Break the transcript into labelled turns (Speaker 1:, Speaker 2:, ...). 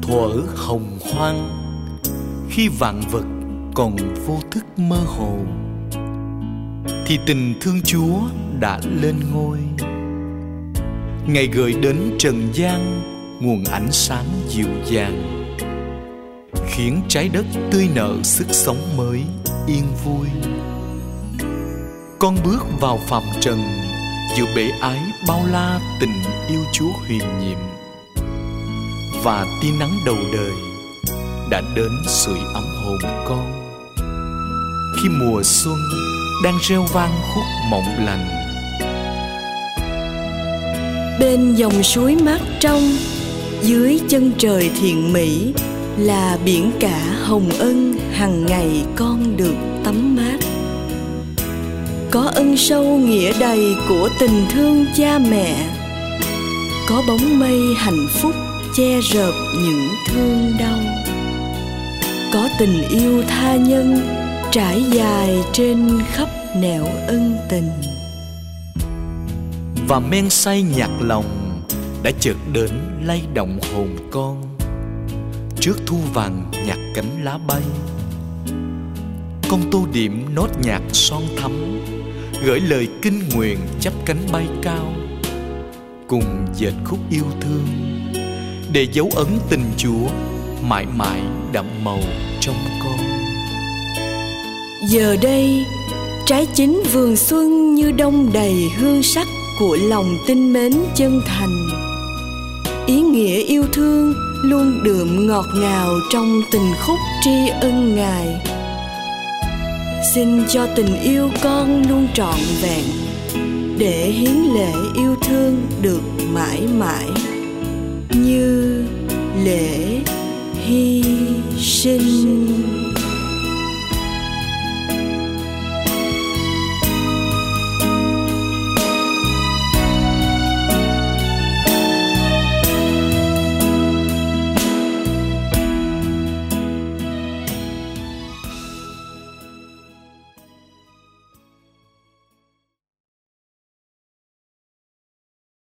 Speaker 1: thuở hồng hoang, khi vạn vật còn vô thức mơ hồ, thì tình thương Chúa đã lên ngôi. Ngài gửi đến trần gian nguồn ánh sáng dịu dàng, khiến trái đất tươi nở sức sống mới yên vui. Con bước vào phàm trần giữa bể ái bao la tình yêu Chúa huyền nhiệm, và tia nắng đầu đời đã đến sưởi ấm hồn con, khi mùa xuân đang reo vang khúc mộng lành.
Speaker 2: Bên dòng suối mát trong, dưới chân trời thiện mỹ, là biển cả hồng ân hằng ngày con được tắm mát. Có ân sâu nghĩa đầy của tình thương cha mẹ, có bóng mây hạnh phúc che rợp những thương đau, có tình yêu tha nhân trải dài trên khắp nẻo ân tình.
Speaker 1: Và men say nhạc lòng đã chợt đến lay động hồn con, trước thu vàng nhặt cánh lá bay. Con tô điểm nốt nhạc son thắm, gửi lời kinh nguyện chắp cánh bay cao, cùng dệt khúc yêu thương, để dấu ấn tình Chúa mãi mãi đậm màu trong con.
Speaker 2: Giờ đây, trái chín vườn xuân như đong đầy hương sắc của lòng tinh mến chân thành. Ý nghĩa yêu thương luôn đượm ngọt ngào trong tình khúc tri ân Ngài. Xin cho tình yêu con luôn trọn vẹn, để hiến lễ yêu thương được mãi mãi, như lễ hy sinh.